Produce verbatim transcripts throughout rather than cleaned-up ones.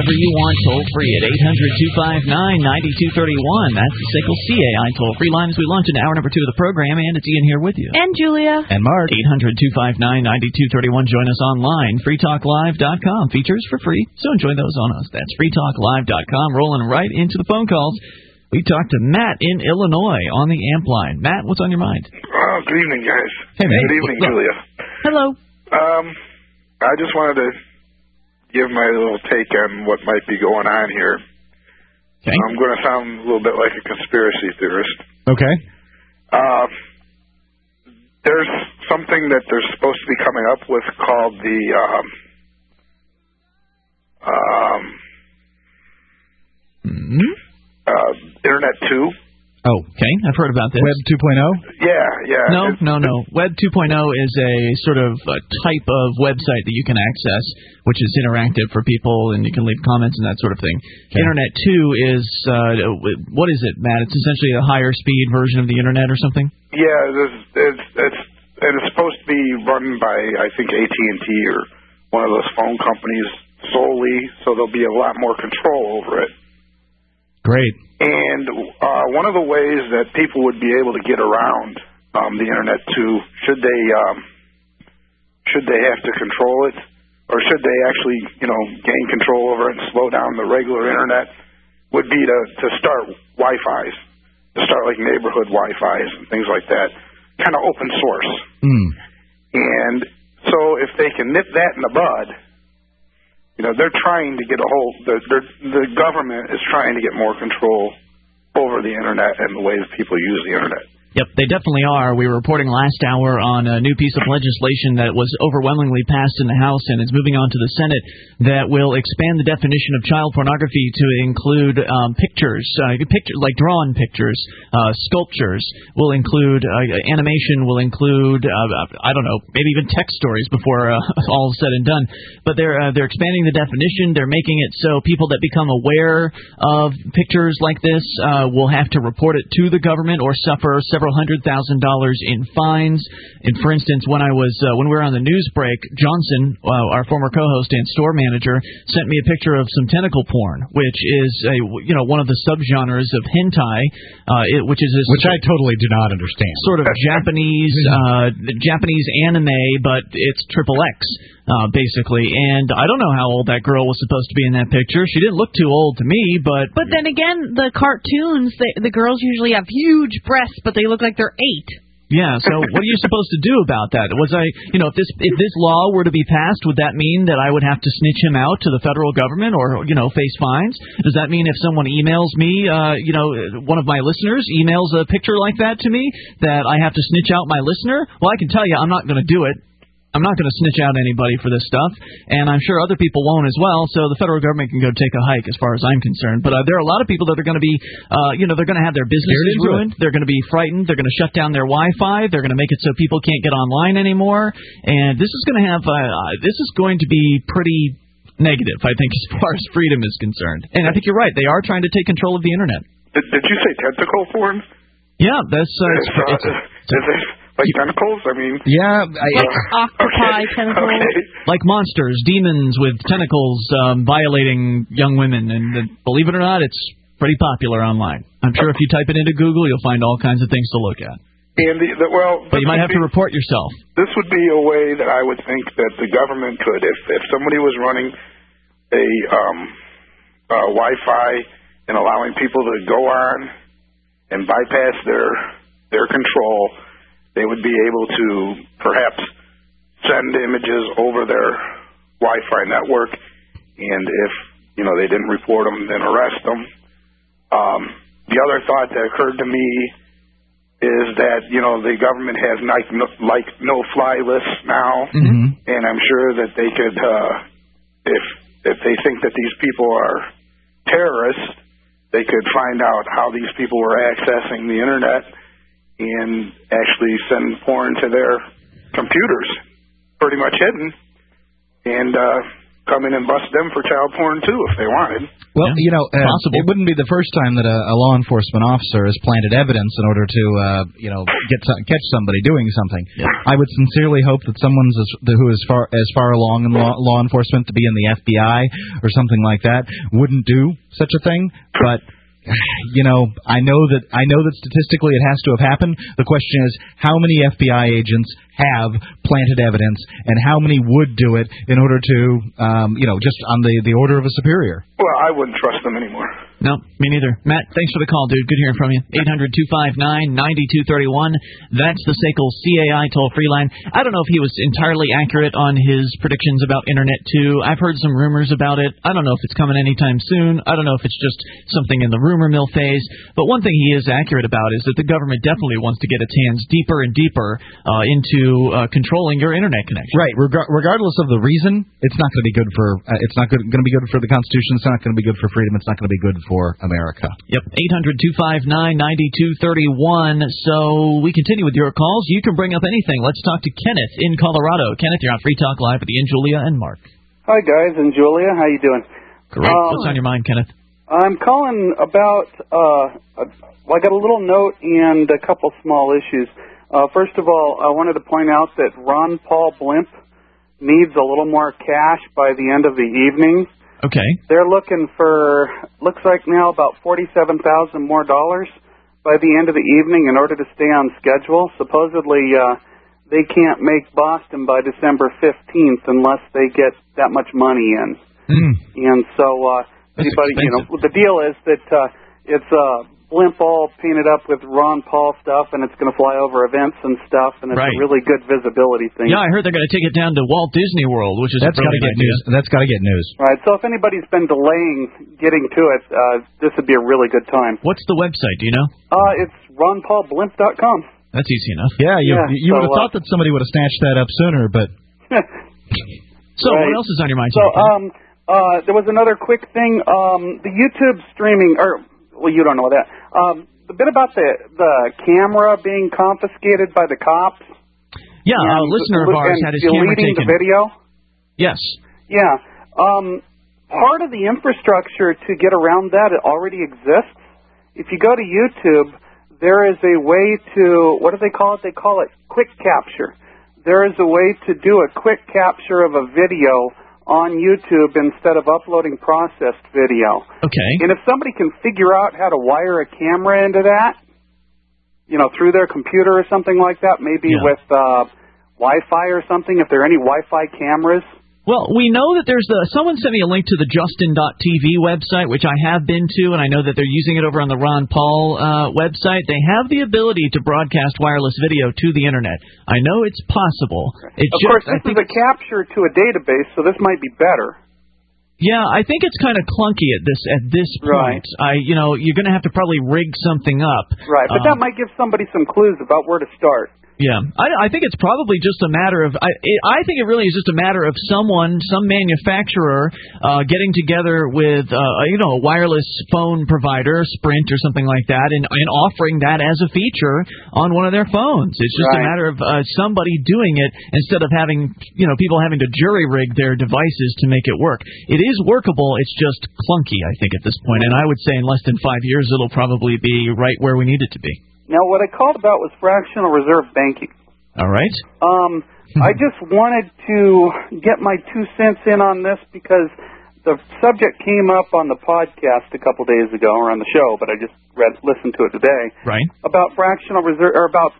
whatever you want toll-free at eight hundred, two five nine, nine two three one. That's the S A C L C A I toll-free line as we launch into hour number two of the program, and it's Ian here with you. And Julia. And Mark. eight hundred, two five nine, nine two three one. Join us online, free talk live dot com. Features for free, so enjoy those on us. That's free talk live dot com. Rolling right into the phone calls. We talked to Matt in Illinois on the amp line. Matt, what's on your mind? Oh, good evening, guys. Hey, man. Good evening, Look. Julia. Hello. Um, I just wanted to give my little take on what might be going on here. Okay. I'm going to sound a little bit like a conspiracy theorist. Okay. Uh, there's something that they're supposed to be coming up with called the um, um, Mm-hmm. uh, Internet two. Oh, okay. I've heard about this. Web two point oh? Yeah, yeah. No, It's- no, no. Web two point oh is a sort of a type of website that you can access, which is interactive for people, and you can leave comments and that sort of thing. Okay. Internet two is, uh, what is it, Matt? It's essentially a higher speed version of the Internet or something? Yeah, it's, it's, it's, and it's supposed to be run by, I think, A T and T or one of those phone companies solely, so there'll be a lot more control over it. Great. And uh, one of the ways that people would be able to get around um, the Internet too, should they um, should they have to control it, or should they actually, you know, gain control over it and slow down the regular Internet, would be to, to start Wi-Fi's, to start like neighborhood Wi-Fi's and things like that, kind of open source. Mm. And so if they can nip that in the bud, you know, they're trying to get a hold, the, the government is trying to get more control over the Internet and the way that people use the Internet. Yep, they definitely are. We were reporting last hour on a new piece of legislation that was overwhelmingly passed in the House and is moving on to the Senate that will expand the definition of child pornography to include um, pictures, uh, picture, like drawn pictures, uh, sculptures, will include uh, animation, will include, uh, I don't know, maybe even text stories before uh, all is said and done. But they're, uh, they're expanding the definition. They're making it so people that become aware of pictures like this uh, will have to report it to the government or suffer several Several hundred thousand dollars in fines. And for instance, when I was uh, when we were on the news break, Johnson, uh, our former co-host and store manager, sent me a picture of some tentacle porn, which is a you know one of the subgenres of hentai, uh, it, which is a which I totally do not understand. Sort of Japanese uh, Japanese anime, but it's triple X. Uh, basically, and I don't know how old that girl was supposed to be in that picture. She didn't look too old to me, but... But then again, the cartoons, they, the girls usually have huge breasts, but they look like they're eight. Yeah, so what are you supposed to do about that? Was I, you know, if this if this law were to be passed, would that mean that I would have to snitch him out to the federal government or, you know, face fines? Does that mean if someone emails me, uh, you know, one of my listeners emails a picture like that to me, that I have to snitch out my listener? Well, I can tell you I'm not going to do it. I'm not going to snitch out anybody for this stuff, and I'm sure other people won't as well, so the federal government can go take a hike as far as I'm concerned. But uh, there are a lot of people that are going to be, uh, you know, they're going to have their businesses ruined. They're going to be frightened. They're going to shut down their Wi-Fi. They're going to make it so people can't get online anymore. And this is going to have, uh, this is going to be pretty negative, I think, as far as freedom is concerned. And I think you're right. They are trying to take control of the Internet. Did, did you say tentacle porn? Yeah, that's... Uh, it's, uh, it's, is, is it like tentacles? I mean... Yeah. I, like octopi okay, tentacles. Okay. Like monsters, demons with tentacles um, violating young women. And uh, believe it or not, it's pretty popular online. I'm sure if you type it into Google, you'll find all kinds of things to look at. And the, the, well, but you might have be, to report yourself. This would be a way that I would think that the government could, if, if somebody was running a um, uh, Wi-Fi and allowing people to go on and bypass their their control, they would be able to perhaps send images over their Wi-Fi network, and if, you know, they didn't report them, then arrest them. Um, the other thought that occurred to me is that, you know, the government has like no, like no-fly lists now, mm-hmm. and I'm sure that they could, uh, if if they think that these people are terrorists, they could find out how these people were accessing the Internet and actually send porn to their computers, pretty much hidden. And, uh, come in and bust them for child porn too if they wanted. Well, Yeah, you know, uh, possible. it wouldn't be the first time that a, a law enforcement officer has planted evidence in order to, uh, you know, get some, catch somebody doing something. Yeah. I would sincerely hope that someone's as, who is far as far along in law, law enforcement to be in the F B I or something like that wouldn't do such a thing, but. You know, I know that I know that statistically it has to have happened. The question is, how many F B I agents have planted evidence, and how many would do it in order to, um, you know, just on the, the order of a superior? Well, I wouldn't trust them anymore. No, me neither. Matt, thanks for the call, dude. Good hearing from you. eight hundred two five nine nine two three one. That's the S A C L C A I toll-free line. I don't know if he was entirely accurate on his predictions about Internet two. I've heard some rumors about it. I don't know if it's coming anytime soon. I don't know if it's just something in the rumor mill phase. But one thing he is accurate about is that the government definitely wants to get its hands deeper and deeper uh, into uh, controlling your Internet connection. Right. Reg- regardless of the reason, it's not going to be good for. Uh, it's not going to be good for the Constitution. It's not going to be good for freedom. It's not going to be good for. For America. Yep, eight hundred two five nine nine two three one. So we continue with your calls. You can bring up anything. Let's talk to Kenneth in Colorado. Kenneth, you're on Free Talk Live with Ian, Julia, and Mark. Hi, guys, and Julia. How you doing? Great. Um, What's on your mind, Kenneth? I'm calling about, uh, a, well, I got a little note and a couple small issues. Uh, first of all, I wanted to point out that Ron Paul Blimp needs a little more cash by the end of the evening. Okay. They're looking for, looks like now about forty-seven thousand more dollars by the end of the evening in order to stay on schedule. Supposedly, uh, they can't make Boston by December fifteenth unless they get that much money in. Mm. And so, uh, anybody, you know, the deal is that uh, it's a blimp all painted up with Ron Paul stuff, and it's going to fly over events and stuff, and it's Right. a really good visibility thing. Yeah, I heard they're going to take it down to Walt Disney World, which is That's a got to brilliant get idea. news. That's got to get news. Right. So if anybody's been delaying getting to it, uh, this would be a really good time. What's the website? Do you know? Uh, it's ron paul blimp dot com. That's easy enough. Yeah, you, Yeah, you so, would have uh, thought that somebody would have snatched that up sooner, but So Right. what else is on your mind? So, today, Kenneth? um, uh, there was another quick thing. Um, the YouTube streaming, or well, you don't know that. Um, the bit about the the camera being confiscated by the cops. yeah, a and- listener of ours and had his camera deleting taken. the video. Yes. Yeah. Um, part of the infrastructure to get around that, it already exists. If you go to YouTube, there is a way to, what do they call it? They call it quick capture. There is a way to do a quick capture of a video on YouTube instead of uploading processed video. Okay. And if somebody can figure out how to wire a camera into that, you know, through their computer or something like that, maybe Yeah. with uh, Wi-Fi or something, if there are any Wi-Fi cameras. Well, we know that there's a, someone sent me a link to the Justin dot T V website, which I have been to, and I know that they're using it over on the Ron Paul uh, website. They have the ability to broadcast wireless video to the Internet. I know it's possible. It Of just, course, I this think is a capture to a database, so this might be better. Yeah, I think it's kind of clunky at this at this point. I, you know, you're going to have to probably rig something up. Right, but Um, that might give somebody some clues about where to start. Yeah, I, I think it's probably just a matter of. I, I think it really is just a matter of someone, some manufacturer, uh, getting together with, uh, you know, a wireless phone provider, Sprint or something like that, and, and offering that as a feature on one of their phones. It's just Right. a matter of uh, somebody doing it instead of having, you know, people having to jury rig their devices to make it work. It is workable. It's just clunky, I think, at this point. And I would say in less than five years, it'll probably be right where we need it to be. Now, what I called about was fractional reserve banking. All right. Um, I just wanted to get my two cents in on this because the subject came up on the podcast a couple days ago, or on the show, but I just read, listened to it today. Right. About fractional reserve, or about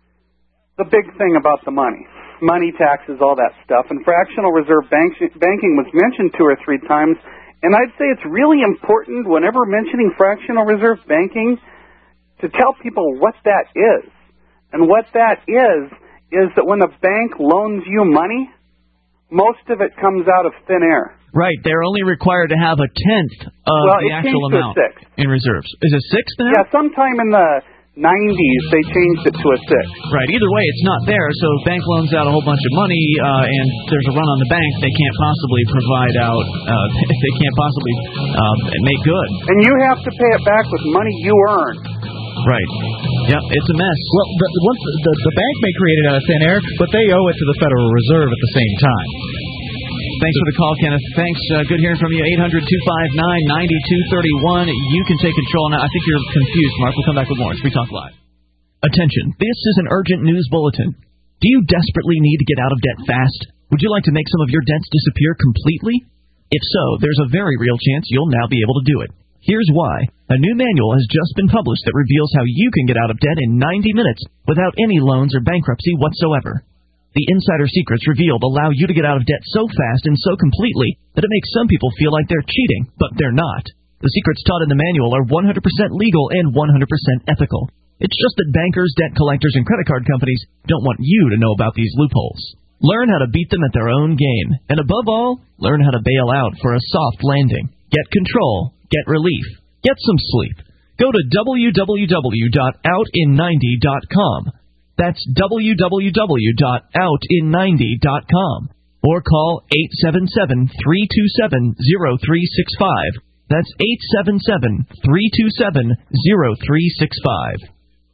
the big thing about the money, money taxes, all that stuff. And fractional reserve bank, banking was mentioned two or three times, and I'd say it's really important whenever mentioning fractional reserve banking to tell people what that is. And what that is, is that when a bank loans you money, most of it comes out of thin air. Right, they're only required to have a tenth of Well, the it actual changed to a amount sixth. in reserves. Is it sixth now? Yeah, sometime in the nineties, they changed it to a six. Right, either way, it's not there, so if bank loans out a whole bunch of money uh, and there's a run on the bank, they can't possibly provide out, uh, they can't possibly uh, make good. And you have to pay it back with money you earn. Right. Yep, it's a mess. well, the, once the, the bank may create it out of thin air, but they owe it to the Federal Reserve at the same time. Thanks for the call, Kenneth. Thanks. Uh, good hearing from you. eight hundred two five nine nine two three one. You can take control now. I think you're confused, Mark. We'll come back with more. It's Free Talk Live. Attention. This is an urgent news bulletin. Do you desperately need to get out of debt fast? Would you like to make some of your debts disappear completely? If so, there's a very real chance you'll now be able to do it. Here's why. A new manual has just been published that reveals how you can get out of debt in ninety minutes without any loans or bankruptcy whatsoever. The insider secrets revealed allow you to get out of debt so fast and so completely that it makes some people feel like they're cheating, but they're not. The secrets taught in the manual are one hundred percent legal and one hundred percent ethical. It's just that bankers, debt collectors, and credit card companies don't want you to know about these loopholes. Learn how to beat them at their own game. And above all, learn how to bail out for a soft landing. Get control. Get relief. Get some sleep. Go to w w w dot out in ninety dot com. That's w w w dot out in ninety dot com. Or call eight seven seven, three two seven, zero three six five. That's eight seven seven, three two seven, zero three six five.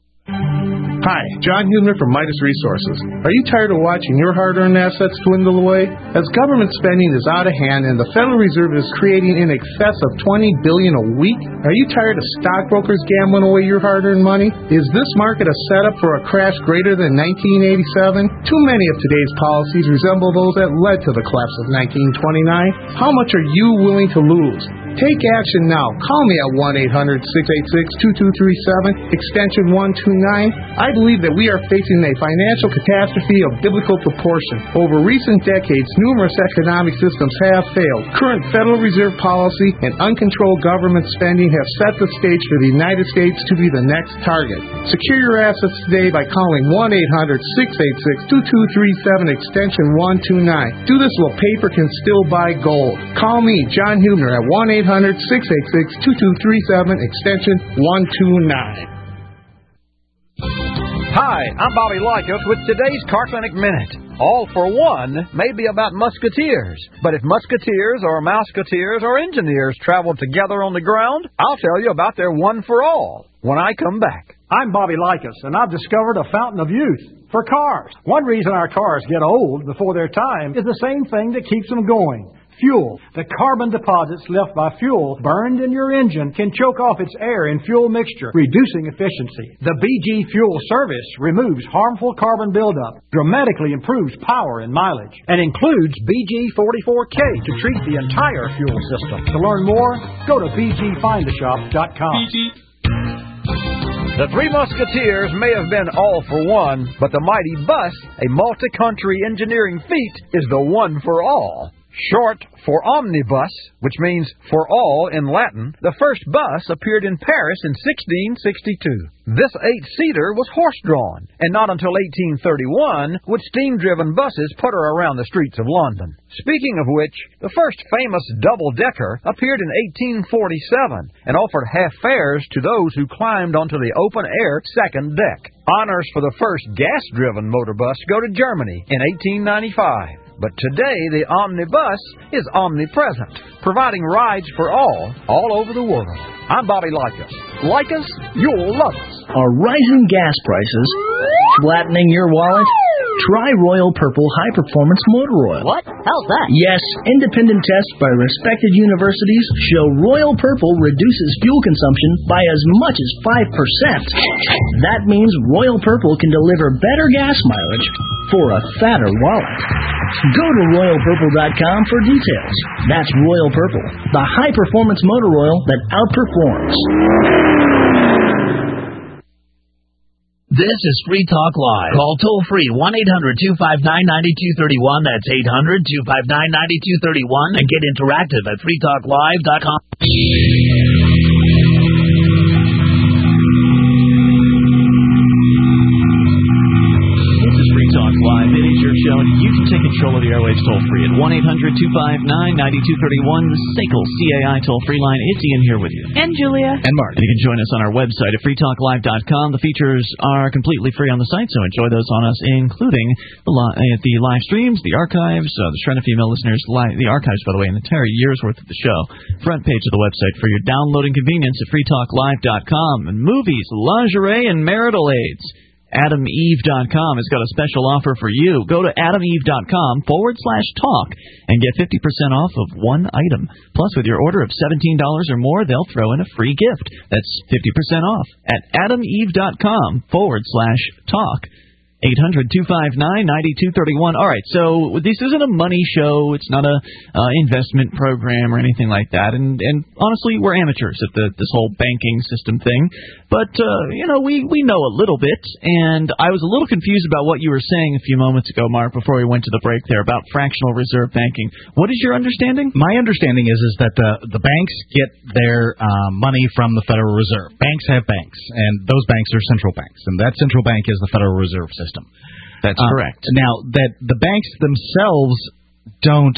Hi, John Hubner from Midas Resources. Are you tired of watching your hard-earned assets dwindle away? As government spending is out of hand and the Federal Reserve is creating in excess of twenty billion dollars a week, are you tired of stockbrokers gambling away your hard-earned money? Is this market a setup for a crash greater than nineteen eighty-seven? Too many of today's policies resemble those that led to the collapse of nineteen twenty-nine. How much are you willing to lose? Take action now. Call me at one eight hundred, six eight six, two two three seven, extension one two nine. I believe that we are facing a financial catastrophe of biblical proportion. Over recent decades, numerous economic systems have failed. Current Federal Reserve policy and uncontrolled government spending have set the stage for the United States to be the next target. Secure your assets today by calling one eight hundred, six eight six, two two three seven, extension one two nine. Do this while paper can still buy gold. Call me, John Hubner, at one eight hundred, six eight six, two two three seven, extension one two nine. Hi, I'm Bobby Lycos with today's Car Clinic Minute. All for One may be about musketeers, but if musketeers or mouseketeers or engineers travel together on the ground, I'll tell you about their One for All when I come back. I'm Bobby Lycos, and I've discovered a fountain of youth for cars. One reason our cars get old before their time is the same thing that keeps them going. Fuel. The carbon deposits left by fuel burned in your engine can choke off its air and fuel mixture, reducing efficiency. The B G Fuel Service removes harmful carbon buildup, dramatically improves power and mileage, and includes B G forty-four K to treat the entire fuel system. To learn more, go to b g find a shop dot com. The Three Musketeers may have been all for one, but the mighty bus, a multi-country engineering feat, is the one for all. Short for omnibus, which means for all in Latin, the first bus appeared in Paris in sixteen sixty-two. This eight-seater was horse-drawn, and not until eighteen thirty-one would steam-driven buses putter around the streets of London. Speaking of which, the first famous double-decker appeared in eighteen forty-seven and offered half fares to those who climbed onto the open-air second deck. Honors for the first gas-driven motor bus go to Germany in eighteen ninety-five. But today, the omnibus is omnipresent, providing rides for all, all over the world. I'm Bobby Lycos. Like us, you'll love us. Are rising gas prices flattening your wallet? Try Royal Purple High Performance Motor Oil. What? How's that? Yes, independent tests by respected universities show Royal Purple reduces fuel consumption by as much as five percent. That means Royal Purple can deliver better gas mileage for a fatter wallet. Go to royal purple dot com for details. That's Royal Purple, the high-performance motor oil that outperforms. This is Free Talk Live. Call toll-free one eight hundred, two five nine, nine two three one. That's eight hundred, two five nine, nine two three one. And get interactive at free talk live dot com. Live. It is your show, and you can take control of the airwaves toll-free at one eight hundred, two five nine, nine two three one, the S A C L C A I toll-free line. It's Ian here with you. And Julia. And Mark. And you can join us on our website at free talk live dot com. The features are completely free on the site, so enjoy those on us, including the, li- uh, the live streams, the archives, uh, the Shred of Female listeners, li- the archives, by the way, an entire year's worth of the show. Front page of the website for your downloading convenience at free talk live dot com. And movies, lingerie, and marital aids. Adam Eve dot com has got a special offer for you. Go to Adam Eve dot com forward slash talk and get fifty percent off of one item. Plus, with your order of seventeen dollars or more, they'll throw in a free gift. That's fifty percent off at Adam Eve dot com forward slash talk. eight hundred two five nine nine two three one. All right, so this isn't a money show. It's not a uh, investment program or anything like that. And, and honestly, we're amateurs at the, this whole banking system thing. But, uh, you know, we, we know a little bit. And I was a little confused about what you were saying a few moments ago, Mark, before we went to the break there about fractional reserve banking. What is your understanding? My understanding is is that the, the banks get their uh, money from the Federal Reserve. Banks have banks, and those banks are central banks. And that central bank is the Federal Reserve System. That's uh, correct. Now, that the banks themselves don't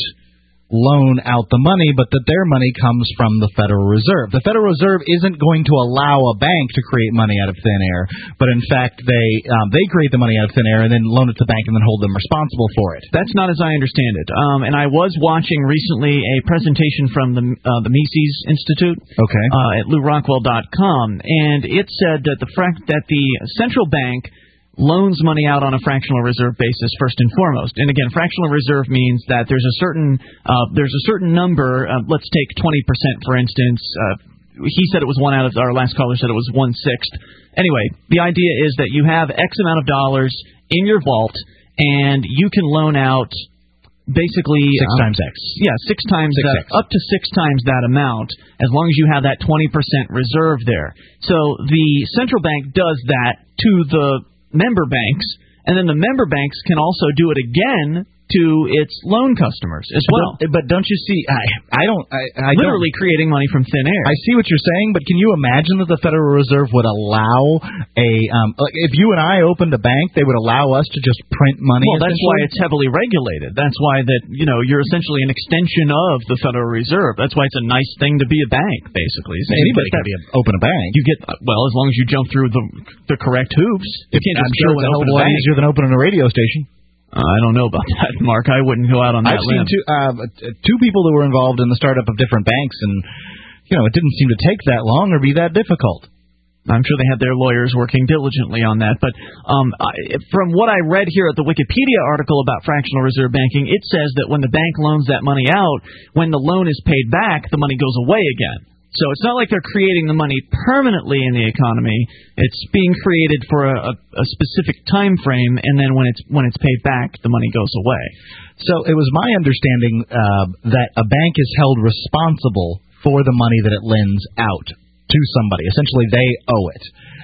loan out the money, but that their money comes from the Federal Reserve. The Federal Reserve isn't going to allow a bank to create money out of thin air, but in fact, they um, they create the money out of thin air and then loan it to the bank and then hold them responsible for it. That's not as I understand it. Um, and I was watching recently a presentation from the uh, the Mises Institute okay. uh, at Lou Rockwell dot com, and it said that the frac- that the central bank loans money out on a fractional reserve basis first and foremost. And again, fractional reserve means that there's a certain uh, there's a certain number. Uh, let's take twenty percent for instance. Uh, he said it was one out of our last caller said it was one sixth. Anyway, the idea is that you have X amount of dollars in your vault, and you can loan out basically six um, times X. Yeah, six times six that, X. up to six times that amount, as long as you have that twenty percent reserve there. So the central bank does that to the member banks, and then the member banks can also do it again to its loan customers as well. But, but don't you see, I, I don't... I, I Literally don't, creating money from thin air. I see what you're saying, but can you imagine that the Federal Reserve would allow a... Um, like if you and I opened a bank, they would allow us to just print money? Well, that's why it's heavily regulated. That's why that, you know, you're essentially an extension of the Federal Reserve. That's why it's a nice thing to be a bank, basically. So anybody can be a, open a bank. You get, well, as long as you jump through the the correct hoops. You can't just I'm sure go it's and a hell open of a a lot bank. easier than opening a radio station. Uh, I don't know about that, Mark. I wouldn't go out on that I've limb. seen two, uh, two people that were involved in the startup of different banks, and, you know, it didn't seem to take that long or be that difficult. I'm sure they had their lawyers working diligently on that. But um, I, from what I read here at the Wikipedia article about fractional reserve banking, it says that when the bank loans that money out, when the loan is paid back, the money goes away again. So it's not like they're creating the money permanently in the economy. It's being created for a, a, a specific time frame, and then when it's when it's paid back, the money goes away. So it was my understanding uh, that a bank is held responsible for the money that it lends out to somebody. Essentially, they owe it.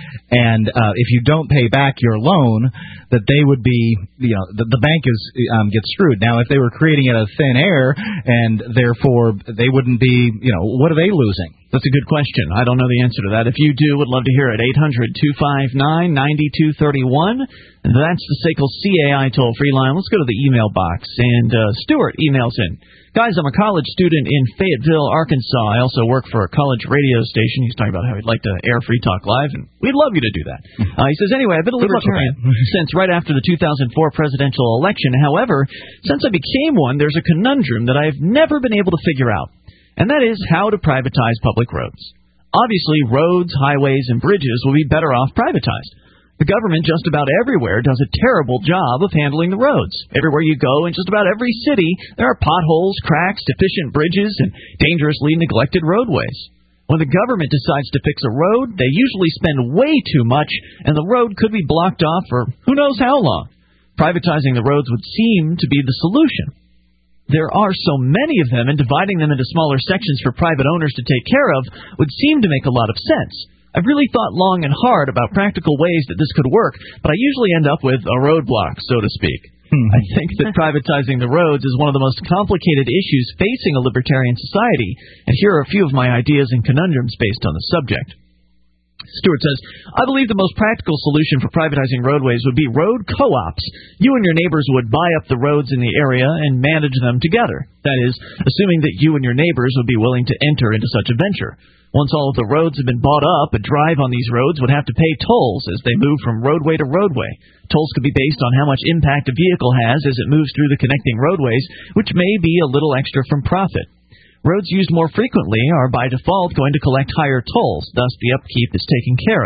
And uh, if you don't pay back your loan, that they would be, you know, the, the bank is um, gets screwed. Now, if they were creating it out of thin air, and therefore they wouldn't be, you know, what are they losing? That's a good question. I don't know the answer to that. If you do, would love to hear it. eight hundred two five nine nine two three one. That's the S A C L C A I toll-free line. Let's go to the email box. And uh, Stuart emails in. Guys, I'm a college student in Fayetteville, Arkansas. I also work for a college radio station. He's talking about how he'd like to air Free Talk Live, and we'd love you to do that. Uh, he says, anyway, I've been a libertarian since right after the two thousand four presidential election. However, since I became one, there's a conundrum that I've never been able to figure out, and that is how to privatize public roads. Obviously, roads, highways, and bridges will be better off privatized. The government just about everywhere does a terrible job of handling the roads. Everywhere you go, in just about every city, there are potholes, cracks, deficient bridges, and dangerously neglected roadways. When the government decides to fix a road, they usually spend way too much, and the road could be blocked off for who knows how long. Privatizing the roads would seem to be the solution. There are so many of them, and dividing them into smaller sections for private owners to take care of would seem to make a lot of sense. I've really thought long and hard about practical ways that this could work, but I usually end up with a roadblock, so to speak. Hmm. I think that privatizing the roads is one of the most complicated issues facing a libertarian society, and here are a few of my ideas and conundrums based on the subject. Stewart says, I believe the most practical solution for privatizing roadways would be road co-ops. You and your neighbors would buy up the roads in the area and manage them together. That is, assuming that you and your neighbors would be willing to enter into such a venture. Once all of the roads have been bought up, a drive on these roads would have to pay tolls as they move from roadway to roadway. Tolls could be based on how much impact a vehicle has as it moves through the connecting roadways, which may be a little extra from profit. Roads used more frequently are by default going to collect higher tolls, thus the upkeep is taken care of.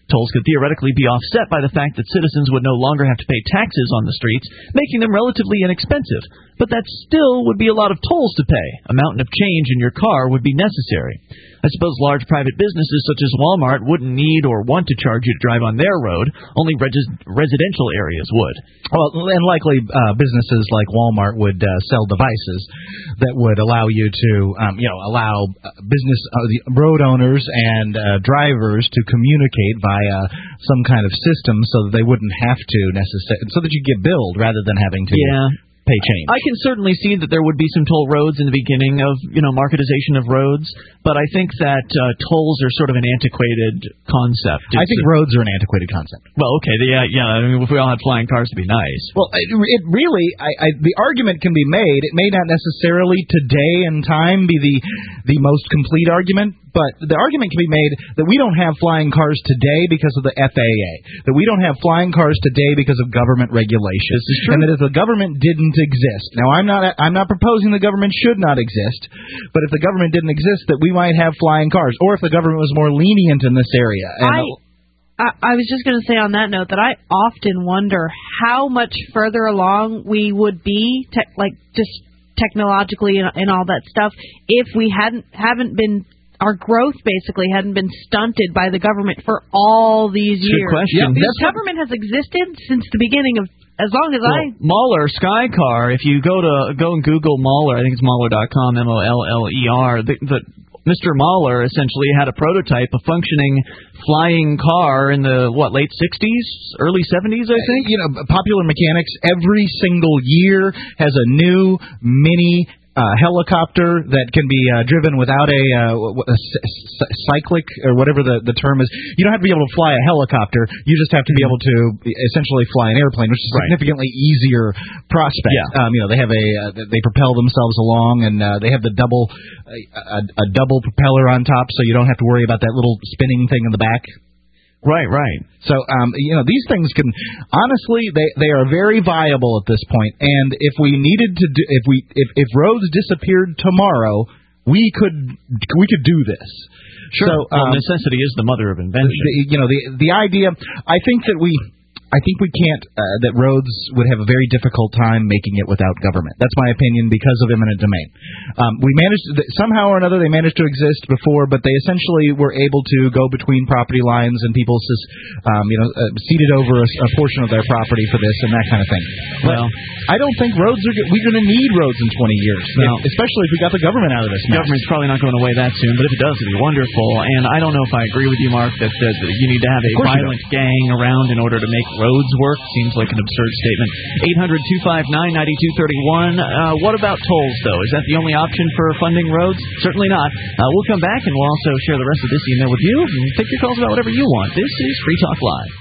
Tolls could theoretically be offset by the fact that citizens would no longer have to pay taxes on the streets, making them relatively inexpensive. But that still would be a lot of tolls to pay. A mountain of change in your car would be necessary. I suppose large private businesses such as Walmart wouldn't need or want to charge you to drive on their road. Only res- residential areas would. Well, and likely uh, businesses like Walmart would uh, sell devices that would allow you to, um, you know, allow business uh, the road owners and uh, drivers to communicate via some kind of system, so that they wouldn't have to necessarily, so that you get billed rather than having to. Yeah. Pay change. I can certainly see that there would be some toll roads in the beginning of, you know, marketization of roads, but I think that uh, tolls are sort of an antiquated concept. It's I think a, roads are an antiquated concept. Well, okay, the, uh, yeah, I mean, if we all had flying cars, it'd be nice. Well, it, it really, I, I, the argument can be made. It may not necessarily today in time be the the most complete argument, but the argument can be made that we don't have flying cars today because of the F A A, that we don't have flying cars today because of government regulation, this is true. and that if the government didn't exist, now I'm not I'm not proposing the government should not exist, but if the government didn't exist, that we might have flying cars, or if the government was more lenient in this area. And I, I, I was just going to say on that note that I often wonder how much further along we would be, te- like just technologically and, and all that stuff, if we hadn't haven't been. Our growth basically hadn't been stunted by the government for all these Good years. question. The government has existed since the beginning of, as long as well, I... Mahler Skycar, if you go to go and Google Mahler, I think it's Mahler dot com, M O L L E R, the, the Mister Mahler essentially had a prototype, a functioning flying car in the, what, late sixties, early seventies, I think? Uh, you know, Popular Mechanics every single year has a new mini Uh, helicopter that can be uh, driven without a, uh, a c- cyclic or whatever the, the term is. You don't have to be able to fly a helicopter. You just have to be able to essentially fly an airplane, which is a right. significantly easier prospect. Yeah. Um, you know, they have a uh, they propel themselves along, and uh, they have the double uh, a, a double propeller on top, so you don't have to worry about that little spinning thing in the back. Right, right. So, um, you know, these things can, honestly, they, they are very viable at this point. And if we needed to do, if we, if, if roads disappeared tomorrow, we could, we could do this. Sure. So, well, um, necessity is the mother of invention. The, you know, the, the idea, I think that we, I think we can't, uh, that roads would have a very difficult time making it without government. That's my opinion because of eminent domain. Um, we managed, somehow or another, they managed to exist before, but they essentially were able to go between property lines and people, um, you know, uh, ceded over a, a portion of their property for this and that kind of thing. But well, I don't think roads are, we're going to need roads in twenty years, no. if, especially if we got the government out of this. The government's probably not going away that soon, but if it does, it'd be wonderful. And I don't know if I agree with you, Mark, that, that, that you need to have a violent gang around in order to make roads work. Seems like an absurd statement. eight hundred two five nine nine two three one. Uh, what about tolls, though? Is that the only option for funding roads? Certainly not. Uh, we'll come back and we'll also share the rest of this email with you and take your calls about whatever you want. This is Free Talk Live.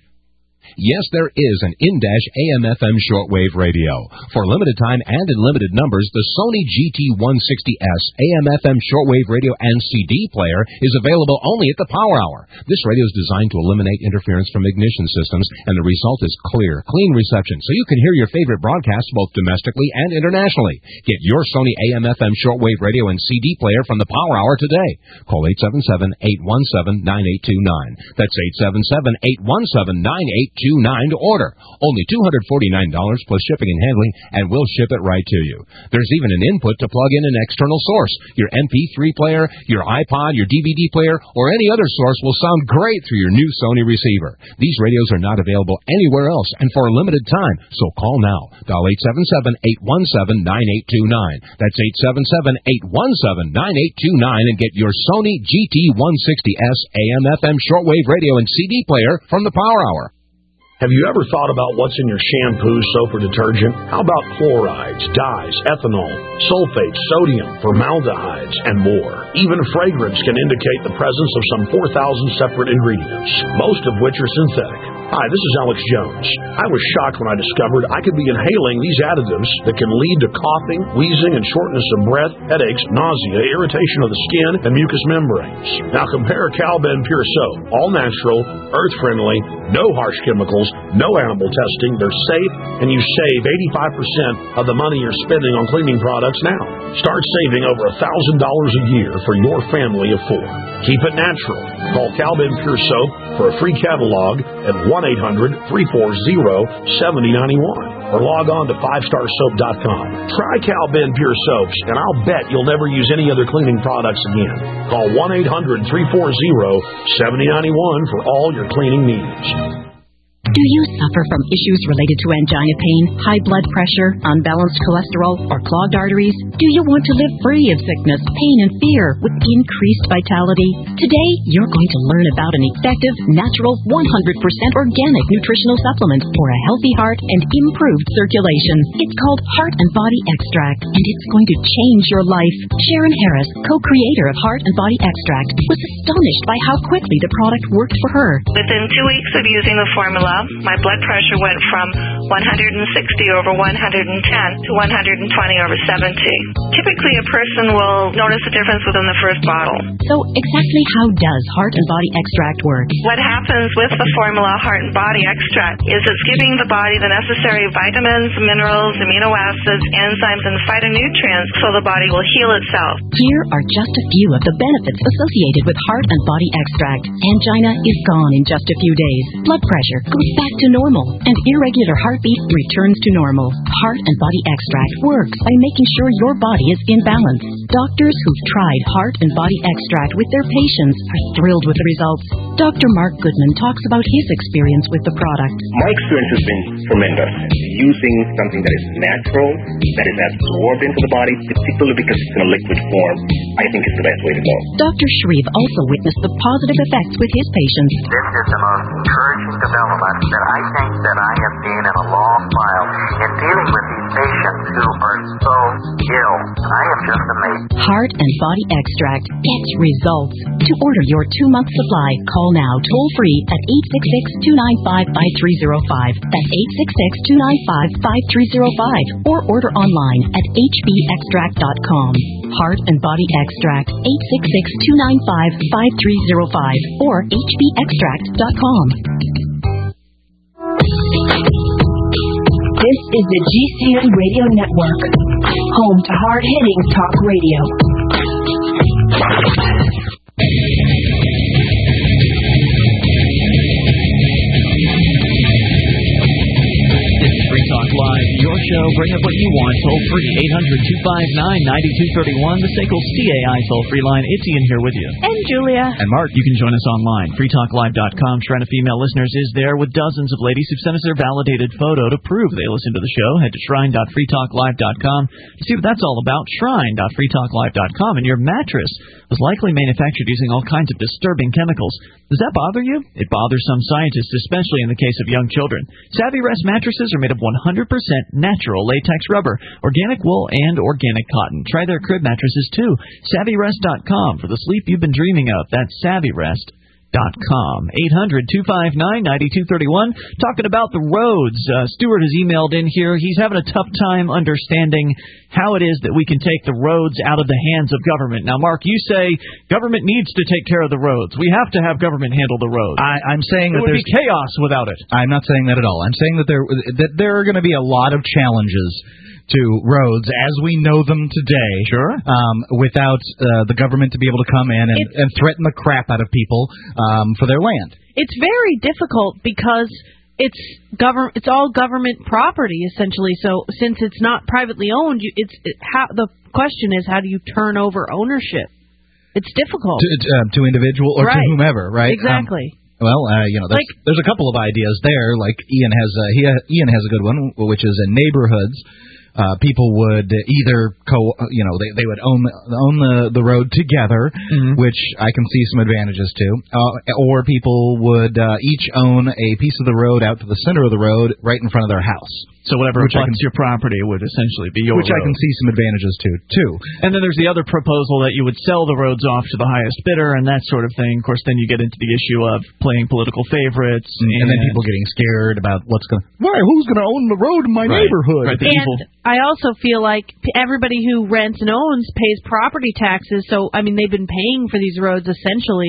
Yes, there is an in-dash A M F M shortwave radio. For limited time and in limited numbers, the Sony G T one sixty S A M F M shortwave radio and C D player is available only at the Power Hour. This radio is designed to eliminate interference from ignition systems, and the result is clear, clean reception, so you can hear your favorite broadcasts both domestically and internationally. Get your Sony A M F M shortwave radio and C D player from the Power Hour today. Call eight seven seven, eight one seven, nine eight two nine. That's eight seven seven, eight one seven, nine eight two nine to order. Only two hundred forty-nine dollars plus shipping and handling, and we'll ship it right to you. There's even an input to plug in an external source. Your M P three player, your iPod, your D V D player, or any other source will sound great through your new Sony receiver. These radios are not available anywhere else and for a limited time, so call now. Dial eight seven seven, eight one seven, nine eight two nine. That's eight seven seven, eight one seven, nine eight two nine and get your Sony G T one sixty S A M F M shortwave radio and C D player from the Power Hour. Have you ever thought about what's in your shampoo, soap, or detergent? How about chlorides, dyes, ethanol, sulfates, sodium, formaldehydes, and more? Even fragrance can indicate the presence of some four thousand separate ingredients, most of which are synthetic. Hi, this is Alex Jones. I was shocked when I discovered I could be inhaling these additives that can lead to coughing, wheezing, and shortness of breath, headaches, nausea, irritation of the skin, and mucous membranes. Now compare Calben Pure Soap, all natural, earth-friendly, no harsh chemicals, no animal testing, they're safe, and you save eighty-five percent of the money you're spending on cleaning products now. Start saving over one thousand dollars a year for your family of four. Keep it natural. Call Calben Pure Soap for a free catalog at one eight hundred three four zero seven zero nine one or log on to five star soap dot com. Try Cal Ben Pure Soaps, and I'll bet you'll never use any other cleaning products again. Call one eight hundred three four zero seven zero nine one for all your cleaning needs. Do you suffer from issues related to angina pain, high blood pressure, unbalanced cholesterol, or clogged arteries? Do you want to live free of sickness, pain, and fear with increased vitality? Today, you're going to learn about an effective, natural, one hundred percent organic nutritional supplement for a healthy heart and improved circulation. It's called Heart and Body Extract, and it's going to change your life. Sharon Harris, co-creator of Heart and Body Extract, was astonished by how quickly the product worked for her. Within two weeks of using the formula, my blood pressure went from one hundred sixty over one hundred ten to one hundred twenty over seventy. Typically, a person will notice a difference within the first bottle. So exactly how does Heart and Body Extract work? What happens with the formula Heart and Body Extract is it's giving the body the necessary vitamins, minerals, amino acids, enzymes, and phytonutrients so the body will heal itself. Here are just a few of the benefits associated with Heart and Body Extract. Angina is gone in just a few days. Blood pressure goes back to normal, and irregular heartbeat returns to normal. Heart and Body Extract works by making sure your body is in balance. Doctors who've tried Heart and Body Extract with their patients are thrilled with the results. Doctor Mark Goodman talks about his experience with the product. My experience has been tremendous. Using something that is natural, that is absorbed into the body, particularly because it's in a liquid form, I think is the best way to go. Doctor Shreve also witnessed the positive effects with his patients. This is the most encouraging development that I think that I have seen in a long while in dealing with these patients who are so ill. I am just amazed. Heart and Body Extract gets results. To order your two-month supply, call now toll-free at eight six six, two nine five, five three zero five. That's eight six six, two nine five, five three zero five. Or order online at h b extract dot com. Heart and Body Extract, eight six six, two nine five, five three zero five or h b extract dot com. This is the G C N Radio Network, home to hard-hitting talk radio. Free Talk Live, your show. Bring up what you want. Toll free, eight hundred, two five nine, nine two three one, the S A C L C A I toll-free line. It's Ian here with you. And Julia. And Mark. You can join us online. free talk live dot com. Shrine of Female Listeners is there with dozens of ladies who've sent us their validated photo to prove they listen to the show. Head to shrine dot free talk live dot com to see what that's all about. shrine dot free talk live dot com. And your mattress was likely manufactured using all kinds of disturbing chemicals. Does that bother you? It bothers some scientists, especially in the case of young children. Savvy Rest mattresses are made of one hundred percent natural latex rubber, organic wool, and organic cotton. Try their crib mattresses, too. savvy rest dot com for the sleep you've been dreaming of. That's savvy rest dot com. eight hundred, two five nine, nine two three one. Talking about the roads. Uh, Stuart has emailed in here. He's having a tough time understanding how it is that we can take the roads out of the hands of government. Now, Mark, you say government needs to take care of the roads. We have to have government handle the roads. I, I'm saying it that would there's be chaos without it. I'm not saying that at all. I'm saying that there that there are going to be a lot of challenges to roads as we know them today. Sure. Um, without uh, the government to be able to come in and, and threaten the crap out of people um, for their land. It's very difficult because it's government. It's all government property essentially. So since it's not privately owned, you, it's it, how the question is how do you turn over ownership? It's difficult to, uh, to individual or right. to whomever, right? Exactly. Um, Well, uh, you know, there's, like, there's a couple of ideas there. Like Ian has, uh, he, Ian has a good one, which is in neighborhoods. Uh, people would either co, you know, they they would own own the the road together, mm-hmm. which I can see some advantages to. Uh, or people would uh, each own a piece of the road out to the center of the road, right in front of their house. So whatever which abuts your property would essentially be your Which road. I can see some advantages to, too. And then there's the other proposal that you would sell the roads off to the highest bidder and that sort of thing. Of course, then you get into the issue of playing political favorites. Mm, and, and then people getting scared about what's going to... Why, who's going to own the road in my right. neighborhood? Right, the and evil. I also feel like everybody who rents and owns pays property taxes. So, I mean, they've been paying for these roads essentially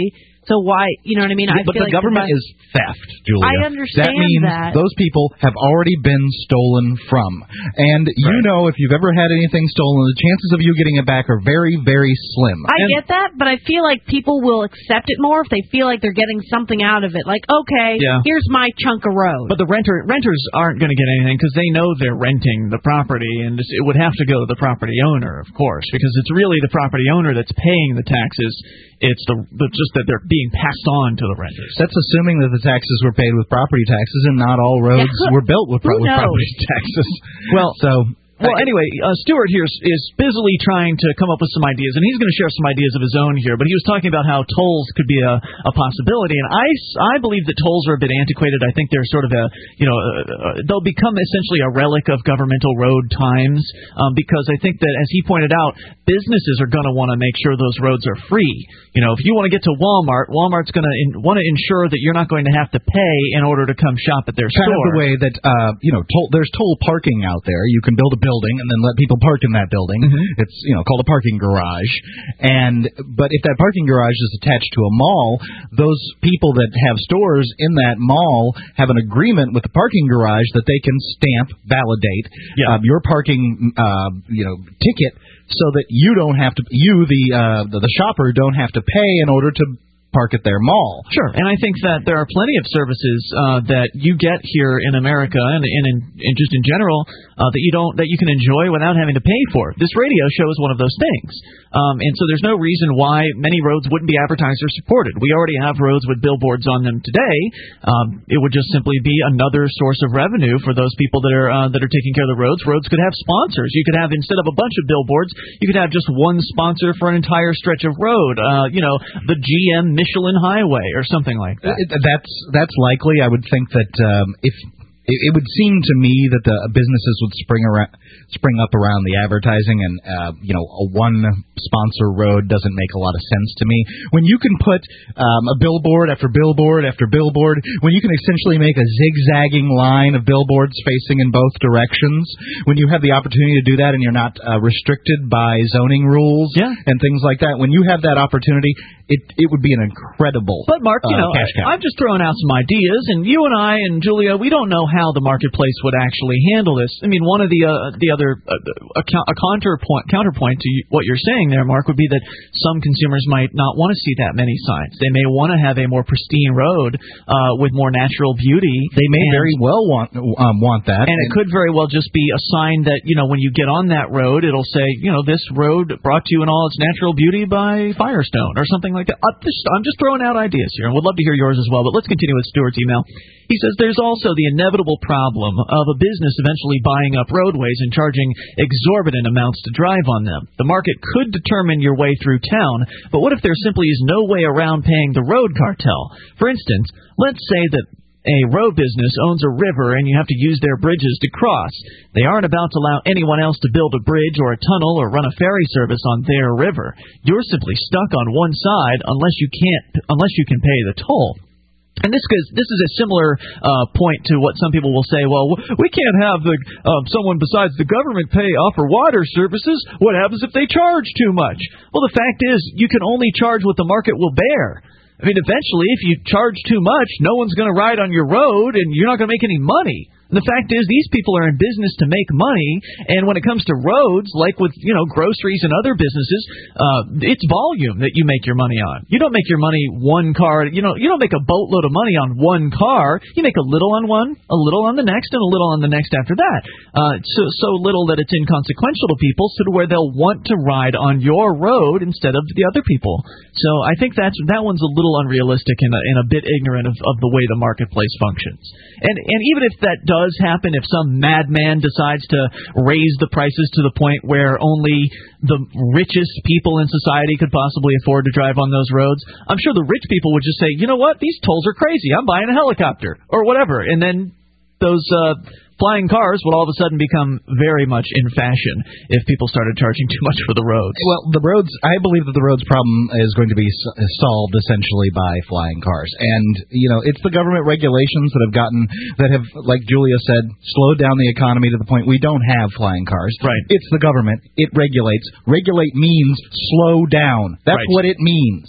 So why, you know what I mean? I but feel the like government the, is theft, Julia. I understand that. means that. those people have already been stolen from. And you right. know if you've ever had anything stolen, the chances of you getting it back are very, very slim. I and, get that, but I feel like people will accept it more if they feel like they're getting something out of it. Like, okay, yeah. here's my chunk of road. But the renter renters aren't going to get anything because they know they're renting the property, and it would have to go to the property owner, of course, because it's really the property owner that's paying the taxes. It's the, the just that they're being passed on to the renters. That's assuming that the taxes were paid with property taxes, and not all roads yeah, were built with, pro- with property taxes. Well, so. Well, anyway, uh, Stuart here is, is busily trying to come up with some ideas, and he's going to share some ideas of his own here. But he was talking about how tolls could be a, a possibility, and I, I believe that tolls are a bit antiquated. I think they're sort of a, you know, uh, they'll become essentially a relic of governmental road times, um, because I think that, as he pointed out, businesses are going to want to make sure those roads are free. You know, if you want to get to Walmart, Walmart's going to in, want to ensure that you're not going to have to pay in order to come shop at their kind store. Kind of the way that, uh, you know, toll, there's toll parking out there. You can build a building and then let people park in that building. Mm-hmm. It's, you know, called a parking garage. And but if that parking garage is attached to a mall, those people that have stores in that mall have an agreement with the parking garage that they can stamp, validate yeah. uh, your parking, uh, you know, ticket, so that you don't have to, you the uh, the, the shopper don't have to pay in order to park at their mall. Sure, and I think that there are plenty of services uh, that you get here in America and, and, in, and just in general uh, that you don't that you can enjoy without having to pay for. This radio show is one of those things, um, and so there's no reason why many roads wouldn't be advertised or supported. We already have roads with billboards on them today. Um, it would just simply be another source of revenue for those people that are uh, that are taking care of the roads. Roads could have sponsors. You could have, instead of a bunch of billboards, you could have just one sponsor for an entire stretch of road. Uh, you know, the G M Michelin Highway or something like that. It, that's that's likely. I would think that um, if it, it would seem to me that the businesses would spring around, spring up around the advertising, and uh, you know, a one sponsor road doesn't make a lot of sense to me. When you can put um, a billboard after billboard after billboard, when you can essentially make a zigzagging line of billboards facing in both directions, when you have the opportunity to do that and you're not uh, restricted by zoning rules yeah. and things like that, when you have that opportunity, it it would be an incredible But Mark, you uh, know, cash cow. I'm just throwing out some ideas, and you and I and Julia, we don't know how the marketplace would actually handle this. I mean, one of the uh, the other uh, a, a counterpoint counterpoint to what you're saying there, Mark, would be that some consumers might not want to see that many signs. They may want to have a more pristine road uh, with more natural beauty. They may and, very well want um, want that, and it could very well just be a sign that, you know, when you get on that road, it'll say, you know, this road brought to you in all its natural beauty by Firestone or something like that. I'm just, I'm just throwing out ideas here, and would love to hear yours as well. But let's continue with Stuart's email. He says there's also the inevitable problem of a business eventually buying up roadways and charging exorbitant amounts to drive on them. The market could determine your way through town, but what if there simply is no way around paying the road cartel? For instance, let's say that a road business owns a river and you have to use their bridges to cross. They aren't about to allow anyone else to build a bridge or a tunnel or run a ferry service on their river. You're simply stuck on one side unless you can't, unless you can pay the toll. And this is this is a similar uh, point to what some people will say. Well, we can't have the um, someone besides the government pay offer water services. What happens if they charge too much? Well, the fact is, you can only charge what the market will bear. I mean, eventually, if you charge too much, no one's going to ride on your road, and you're not going to make any money. And the fact is, these people are in business to make money, and when it comes to roads, like with, you know, groceries and other businesses, uh, it's volume that you make your money on. You don't make your money one car. You know, you don't make a boatload of money on one car. You make a little on one, a little on the next, and a little on the next after that. Uh, so so little that it's inconsequential to people, so to where they'll want to ride on your road instead of the other people. So I think that's that one's a little unrealistic and a, and a bit ignorant of, of the way the marketplace functions. And and even if that does does happen, if some madman decides to raise the prices to the point where only the richest people in society could possibly afford to drive on those roads, I'm sure the rich people would just say, you know what, these tolls are crazy, I'm buying a helicopter, or whatever. And then those uh, flying cars would all of a sudden become very much in fashion if people started charging too much for the roads. Well, the roads, I believe that the roads problem is going to be solved essentially by flying cars. And, you know, it's the government regulations that have gotten, that have, like Julia said, slowed down the economy to the point we don't have flying cars. Right. It's the government. It regulates. Regulate means slow down. That's right. what it means.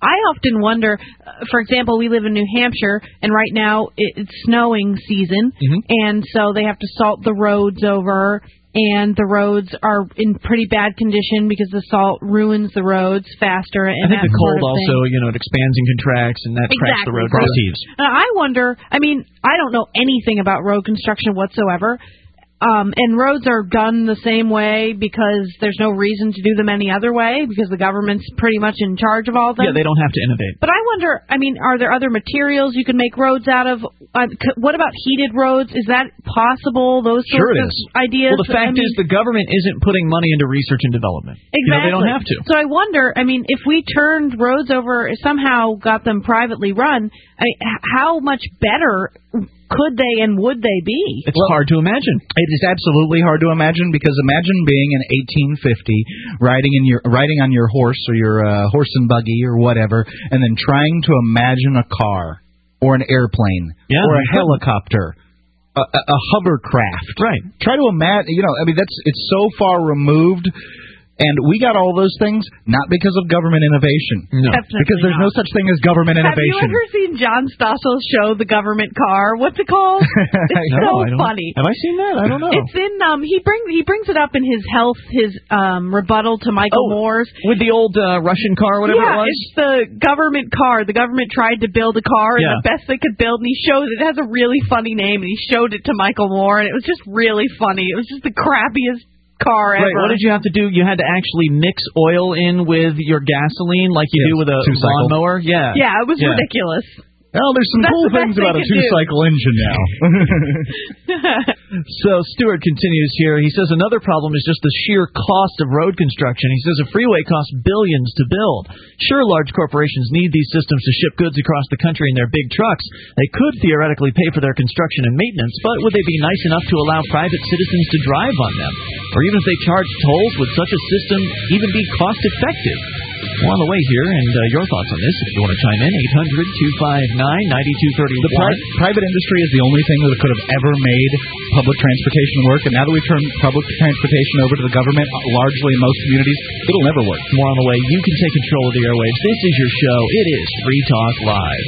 I often wonder, uh, for example, we live in New Hampshire, and right now it, it's snowing season, mm-hmm. and so they have to salt the roads over, and the roads are in pretty bad condition because the salt ruins the roads faster. And I think that the cold sort of also, you know, it expands and contracts, and that exactly. cracks the road. Right. Uh, I wonder, I mean, I don't know anything about road construction whatsoever. Um, and roads are done the same way because there's no reason to do them any other way because the government's pretty much in charge of all of them. Yeah, they don't have to innovate. But I wonder, I mean, are there other materials you can make roads out of? Uh, c- what about heated roads? Is that possible? Those sorts sure it of is. ideas? Well, the fact I mean, is the government isn't putting money into research and development. Exactly. You know, they don't have to. So I wonder, I mean, if we turned roads over, somehow got them privately run, I mean, how much better could they and would they be? It's well, hard to imagine. It is absolutely hard to imagine because imagine being in eighteen fifty, riding in your riding on your horse or your uh, horse and buggy or whatever, and then trying to imagine a car or an airplane yeah, or a helicopter, a, a, a hovercraft. Right. Try to imagine. You know, I mean, that's it's so far removed. And we got all those things not because of government innovation. No. Definitely because there's not. no such thing as government Have innovation. Have you ever seen John Stossel's show, The Government Car? What's it called? It's no, so I don't, funny. Have I seen that? I don't know. It's in um he brings he brings it up in his health his um rebuttal to Michael oh, Moore's with the old uh, Russian car, whatever yeah, it was. It's the government car. The government tried to build a car, and yeah. the best they could build, and he shows it. It has a really funny name, and he showed it to Michael Moore, and it was just really funny. It was just the crappiest car ever. Right, what did you have to do? You had to actually mix oil in with your gasoline like you yes, do with a lawnmower? Yeah. Yeah, it was yeah. ridiculous. Well, there's some That's cool the things about a two-cycle do. engine now. So Stewart continues here. He says another problem is just the sheer cost of road construction. He says a freeway costs billions to build. Sure, large corporations need these systems to ship goods across the country in their big trucks. They could theoretically pay for their construction and maintenance, but would they be nice enough to allow private citizens to drive on them? Or even if they charge tolls, would such a system even be cost-effective? We're on the way here, and uh, your thoughts on this, if you want to chime in, eight hundred two five nine nine two three one. The pri- private industry is the only thing that could have ever made public transportation work, and now that we've turned public transportation over to the government, largely in most communities, it'll never work. More on the way. You can take control of the airwaves. This is your show. It is Free Talk Live.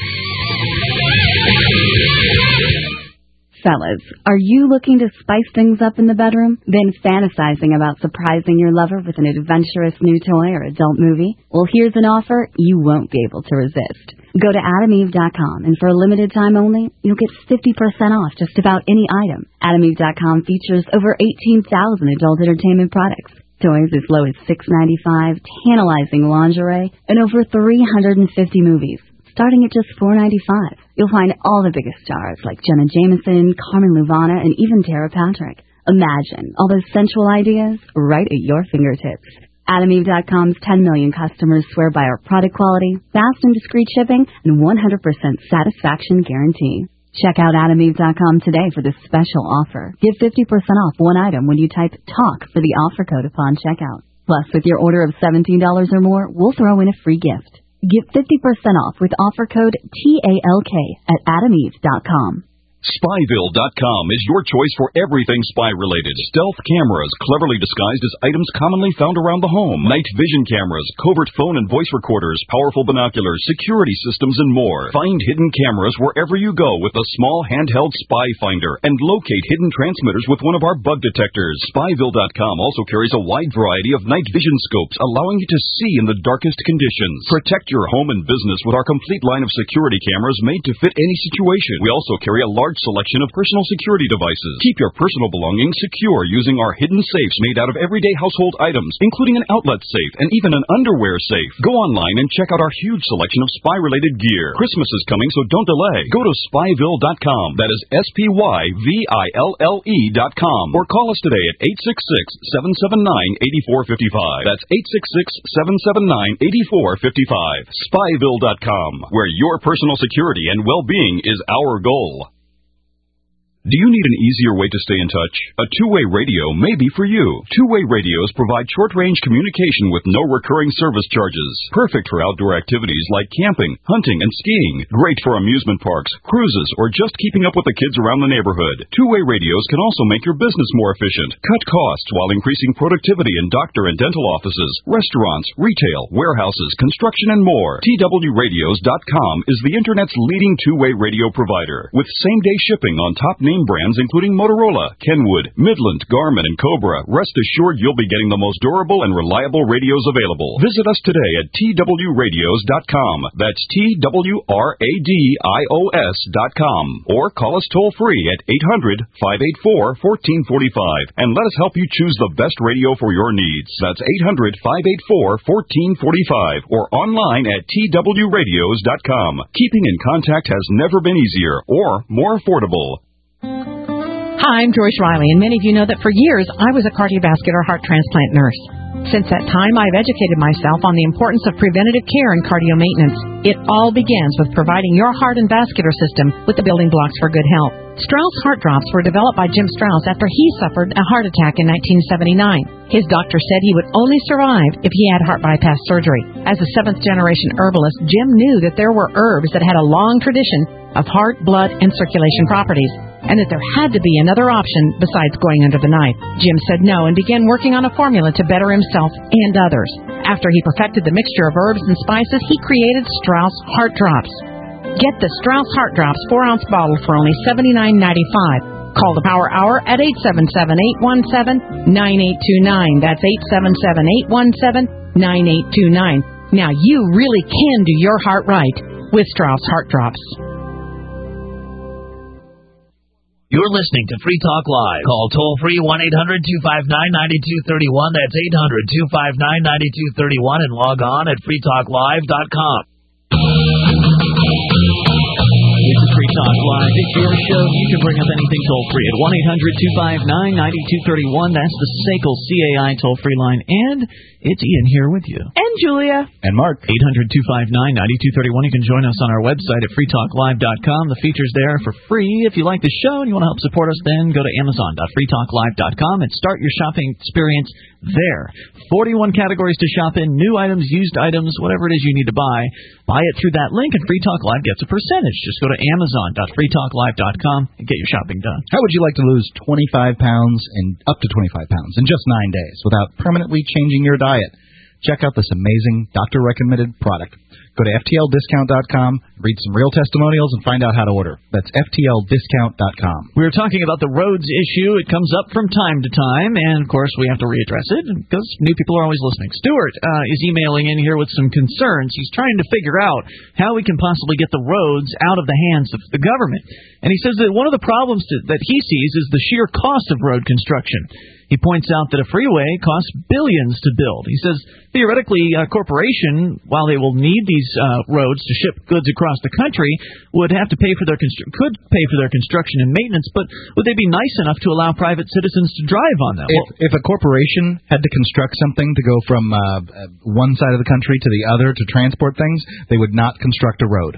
Fellas, are you looking to spice things up in the bedroom? Been fantasizing about surprising your lover with an adventurous new toy or adult movie? Well, here's an offer you won't be able to resist. Go to adam eve dot com, and for a limited time only, you'll get fifty percent off just about any item. adam eve dot com features over eighteen thousand adult entertainment products. Toys as low as six ninety-five, tantalizing lingerie, and over three hundred fifty movies, starting at just four ninety-five. You'll find all the biggest stars like Jenna Jameson, Carmen Luvana, and even Tara Patrick. Imagine all those sensual ideas right at your fingertips. adam eve dot com's ten million customers swear by our product quality, fast and discreet shipping, and one hundred percent satisfaction guarantee. Check out adam eve dot com today for this special offer. Get fifty percent off one item when you type TALK for the offer code upon checkout. Plus, with your order of seventeen dollars or more, we'll throw in a free gift. Get fifty percent off with offer code T A L K at adam eve dot com. Spyville dot com is your choice for everything spy-related. Stealth cameras, cleverly disguised as items commonly found around the home. Night vision cameras, covert phone and voice recorders, powerful binoculars, security systems, and more. Find hidden cameras wherever you go with a small handheld spy finder and locate hidden transmitters with one of our bug detectors. Spyville dot com also carries a wide variety of night vision scopes, allowing you to see in the darkest conditions. Protect your home and business with our complete line of security cameras made to fit any situation. We also carry a large selection of personal security devices. Keep your personal belongings secure using our hidden safes made out of everyday household items, including an outlet safe and even an underwear safe. Go online and check out our huge selection of spy-related gear. Christmas is coming, so don't delay. Go to Spyville dot com. That is S P Y V I L L E dot com. Or call us today at eight six six, seven seven nine, eight four five five. That's eight six six, seven seven nine, eight four five five. Spyville dot com, where your personal security and well-being is our goal. Do you need an easier way to stay in touch? A two-way radio may be for you. Two-way radios provide short-range communication with no recurring service charges. Perfect for outdoor activities like camping, hunting, and skiing. Great for amusement parks, cruises, or just keeping up with the kids around the neighborhood. Two-way radios can also make your business more efficient. Cut costs while increasing productivity in doctor and dental offices, restaurants, retail, warehouses, construction, and more. T W radios dot com is the Internet's leading two-way radio provider. With same-day shipping on top name brands including Motorola, Kenwood, Midland, Garmin, and Cobra, rest assured you'll be getting the most durable and reliable radios available. Visit us today at T W radios dot com. That's T W R A D I O S dot com. Or call us toll-free at eight hundred, five eight four, one four four five and let us help you choose the best radio for your needs. That's eight hundred, five eight four, one four four five or online at T W radios dot com. Keeping in contact has never been easier or more affordable. Hi, I'm Joyce Riley, and many of you know that for years I was a cardiovascular heart transplant nurse. Since that time, I've educated myself on the importance of preventative care and cardio maintenance. It all begins with providing your heart and vascular system with the building blocks for good health. Strauss Heart Drops were developed by Jim Strauss after he suffered a heart attack in nineteen seventy-nine. His doctor said he would only survive if he had heart bypass surgery. As a seventh-generation herbalist, Jim knew that there were herbs that had a long tradition of heart, blood, and circulation properties, and that there had to be another option besides going under the knife. Jim said no and began working on a formula to better himself and others. After he perfected the mixture of herbs and spices, he created Strauss Heart Drops. Get the Strauss Heart Drops four-ounce bottle for only seventy-nine ninety-five. Call the Power Hour at eight seven seven, eight one seven, nine eight two nine. That's eight seven seven, eight one seven, nine eight two nine. Now you really can do your heart right with Strauss Heart Drops. You're listening to Free Talk Live. Call toll-free one eight hundred, two five nine, nine two three one. That's eight hundred, two five nine, nine two three one and log on at free talk live dot com. This is Free Talk Live. It's your show. You can bring up anything toll-free at one eight hundred, two five nine, nine two three one. That's the S A C L C A I toll-free line. And it's Ian here with you. And Julia. And Mark. eight hundred, two five nine, nine two three one. You can join us on our website at free talk live dot com. The feature's there for free. If you like the show and you want to help support us, then go to amazon dot free talk live dot com and start your shopping experience there. forty-one categories to shop in, new items, used items, whatever it is you need to buy. Buy it through that link, and Free Talk Live gets a percentage. Just go to amazon dot free talk live dot com and get your shopping done. How would you like to lose twenty-five pounds and up to twenty-five pounds in just nine days without permanently changing your diet? Check out this amazing doctor-recommended product. Go to F T L discount dot com, read some real testimonials, and find out how to order. That's F T L discount dot com. We were talking about the roads issue. It comes up from time to time, and, of course, we have to readdress it because new people are always listening. Stuart uh, is emailing in here with some concerns. He's trying to figure out how we can possibly get the roads out of the hands of the government. And he says that one of the problems to, that he sees is the sheer cost of road construction. He points out that a freeway costs billions to build. He says, theoretically, a corporation, while they will need these uh, roads to ship goods across the country, would have to pay for their constru- could pay for their construction and maintenance, but would they be nice enough to allow private citizens to drive on them? If, well, if a corporation had to construct something to go from uh, one side of the country to the other to transport things, they would not construct a road.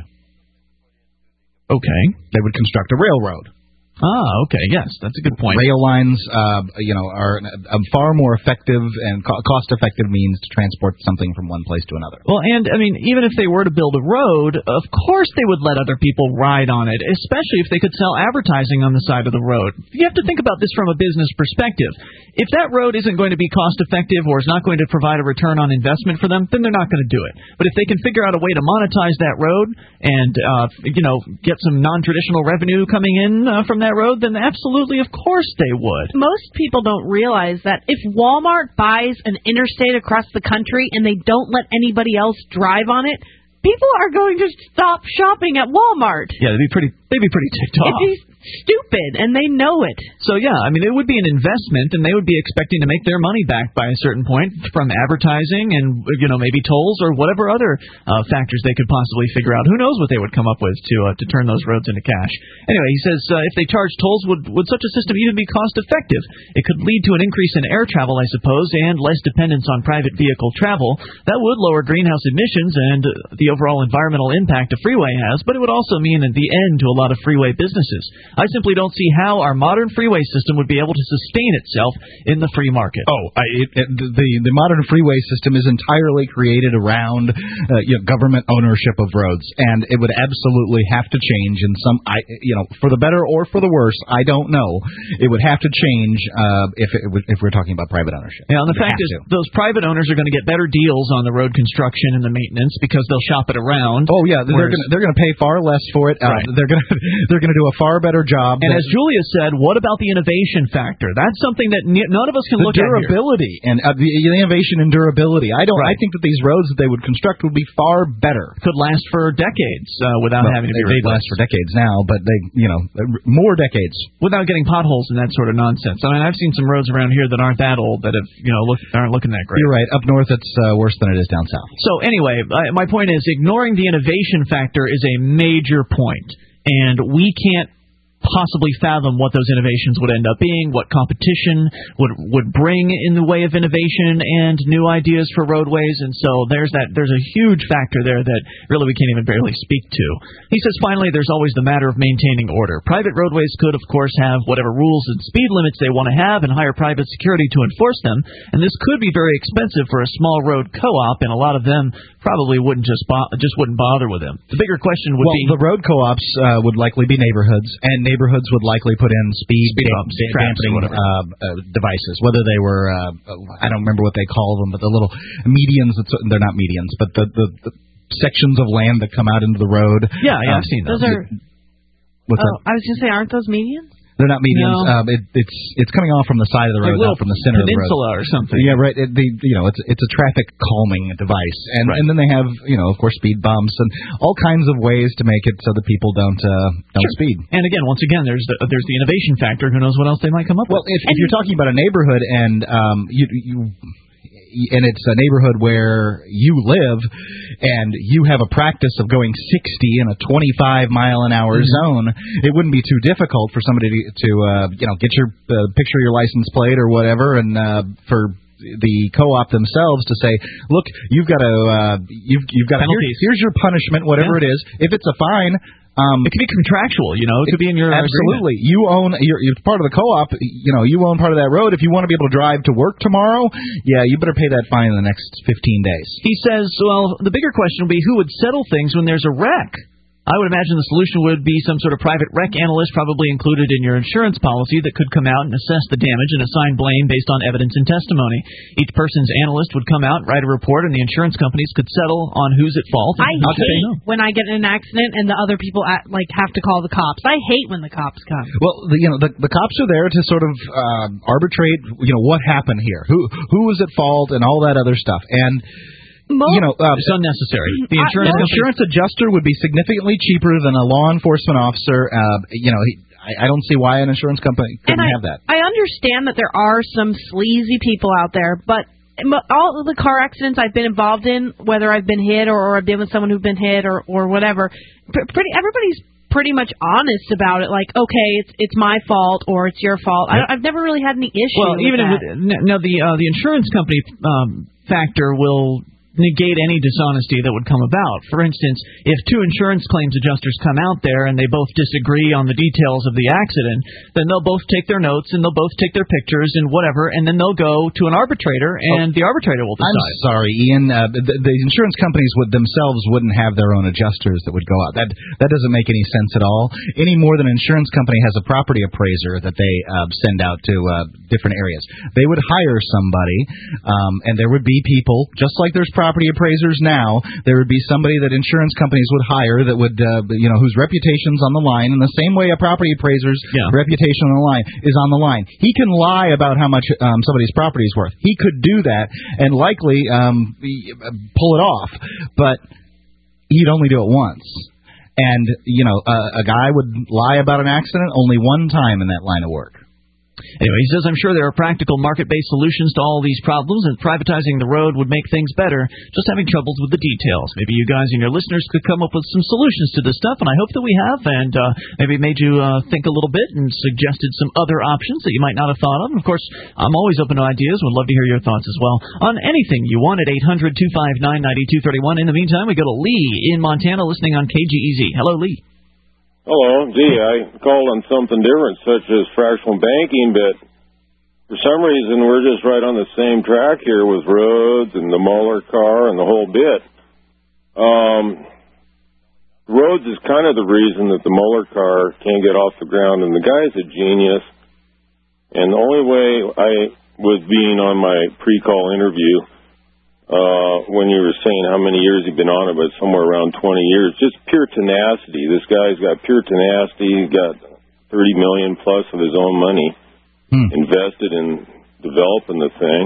Okay. They would construct a railroad. Ah, okay, yes, that's a good point. Rail lines, uh, you know, are a far more effective and co- cost-effective means to transport something from one place to another. Well, and, I mean, even if they were to build a road, of course they would let other people ride on it, especially if they could sell advertising on the side of the road. You have to think about this from a business perspective. If that road isn't going to be cost-effective or is not going to provide a return on investment for them, then they're not going to do it. But if they can figure out a way to monetize that road and, uh, you know, get some non-traditional revenue coming in uh, from that road, then absolutely, of course they would. Most people don't realize that if Walmart buys an interstate across the country and they don't let anybody else drive on it, people are going to stop shopping at Walmart. Yeah, they'd be pretty, they'd be pretty ticked off. It'd be stupid, and they know it. So, yeah, I mean, it would be an investment, and they would be expecting to make their money back by a certain point from advertising and, you know, maybe tolls or whatever other uh, factors they could possibly figure out. Who knows what they would come up with to uh, to turn those roads into cash. Anyway, he says uh, if they charge tolls, would, would such a system even be cost-effective? It could lead to an increase in air travel, I suppose, and less dependence on private vehicle travel. That would lower greenhouse emissions, and the overall environmental impact a freeway has, but it would also mean the end to a lot of freeway businesses. I simply don't see how our modern freeway system would be able to sustain itself in the free market. Oh, I, it, it, the the modern freeway system is entirely created around uh, you know, government ownership of roads, and it would absolutely have to change in some, I, you know, for the better or for the worse. I don't know. It would have to change uh, if it, if we're talking about private ownership. Yeah, and the fact is, to. those private owners are going to get better deals on the road construction and the maintenance because they'll shop it around. Oh yeah, they're going they're going to pay far less for it. Uh, right. They're going to they're going to do a far better job. And as Julia said, what about the innovation factor? That's something that n- none of us can the look at here. Durability and uh, the, the innovation and durability. I don't. Right. I think that these roads that they would construct would be far better. Could last for decades uh, without well, having to be they, replaced. They last for decades now, but they, you know, more decades without getting potholes and that sort of nonsense. I mean, I've seen some roads around here that aren't that old that have, you know, look, aren't looking that great. You're right. Up north, it's uh, worse than it is down south. So anyway, I, my point is, ignoring the innovation factor is a major point, and we can't possibly fathom what those innovations would end up being, what competition would would bring in the way of innovation and new ideas for roadways, and so there's that there's a huge factor there that really we can't even barely speak to. He says finally there's always the matter of maintaining order. Private roadways could of course have whatever rules and speed limits they want to have and hire private security to enforce them, and this could be very expensive for a small road co-op, and a lot of them probably wouldn't just bo- just wouldn't bother with them. The bigger question would well, be the road co-ops uh, would likely be neighborhoods, and neighborhoods would likely put in speed, speed bumps, da- dampening uh, uh, devices, whether they were, uh, I don't remember what they call them, but the little medians, they're not medians, but the, the, the sections of land that come out into the road. Yeah, yeah, um, I've seen those. Those are, what's oh, that? I was going to say, aren't those medians? They're not medians. No. Um, it, it's it's coming off from the side of the road, like not from the center of the road. Peninsula or something. Yeah, right. It, the, you know, it's it's a traffic calming device, and right. and then they have, you know, of course, speed bumps and all kinds of ways to make it so that people don't uh, don't sure. speed. And again, once again, there's the there's the innovation factor. Who knows what else they might come up well, with? Well, if, if you're talking about a neighborhood and um you you. and it's a neighborhood where you live, and you have a practice of going sixty in a twenty-five mile an hour mm-hmm. zone, it wouldn't be too difficult for somebody to, to uh, you know, get your uh, picture your license plate or whatever, and uh, for the co-op themselves to say, look, you've got to, uh, you've you've got here, here's your punishment, whatever yeah. it is. If it's a fine. Um, it could be contractual, you know. It could be in your absolutely. agreement. You own. You're, you're part of the co-op. You know, you own part of that road. If you want to be able to drive to work tomorrow, yeah, you better pay that fine in the next fifteen days. He says, well, the bigger question will be who would settle things when there's a wreck. I would imagine the solution would be some sort of private wreck analyst, probably included in your insurance policy, that could come out and assess the damage and assign blame based on evidence and testimony. Each person's analyst would come out, write a report, and the insurance companies could settle on who's at fault. I hate no. when I get in an accident and the other people at, like have to call the cops. I hate when the cops come. Well, the, you know, the, the cops are there to sort of uh, arbitrate, you know, what happened here, who who was at fault, and all that other stuff, and. You know, uh, it's unnecessary. The insurance, an insurance adjuster would be significantly cheaper than a law enforcement officer. Uh, you know, he, I, I don't see why an insurance company couldn't I, have that. I understand that there are some sleazy people out there, but all of the car accidents I've been involved in, whether I've been hit or, or I've been with someone who's been hit or, or whatever, pretty everybody's pretty much honest about it. Like, okay, it's it's my fault or it's your fault. Yep. I, I've never really had any issue. Well, with even that. If, now the uh, the insurance company um, factor will negate any dishonesty that would come about. For instance, if two insurance claims adjusters come out there and they both disagree on the details of the accident, then they'll both take their notes and they'll both take their pictures and whatever, and then they'll go to an arbitrator, and oh, the arbitrator will decide. I'm sorry, Ian. Uh, the, the insurance companies would themselves wouldn't have their own adjusters that would go out. That that doesn't make any sense at all. Any more than an insurance company has a property appraiser that they uh, send out to uh, different areas. They would hire somebody, um, and there would be people, just like there's property property appraisers now, there would be somebody that insurance companies would hire that would, uh, you know, whose reputation's on the line, in the same way a property appraiser's yeah. reputation on the line is on the line. He can lie about how much um, somebody's property is worth. He could do that and likely um, pull it off, but he'd only do it once. And, you know, uh, a guy would lie about an accident only one time in that line of work. Anyway, he says, I'm sure there are practical market-based solutions to all these problems, and privatizing the road would make things better, just having troubles with the details. Maybe you guys and your listeners could come up with some solutions to this stuff, and I hope that we have, and uh, maybe made you uh, think a little bit and suggested some other options that you might not have thought of. And, of course, I'm always open to ideas. Would love to hear your thoughts as well on anything you want at eight hundred two five nine nine two three one. In the meantime, we go to Lee in Montana listening on K G E Z. Hello, Lee. Hello. Gee, I called on something different, such as fractional banking, but for some reason we're just right on the same track here with roads and the Mueller car and the whole bit. Um, roads is kind of the reason that the Mueller car can't get off the ground, and the guy's a genius. And the only way I was being on my pre-call interview, Uh, when you were saying how many years he'd been on it, but somewhere around twenty years, just pure tenacity. This guy's got pure tenacity. He's got thirty million plus of his own money hmm. invested in developing the thing.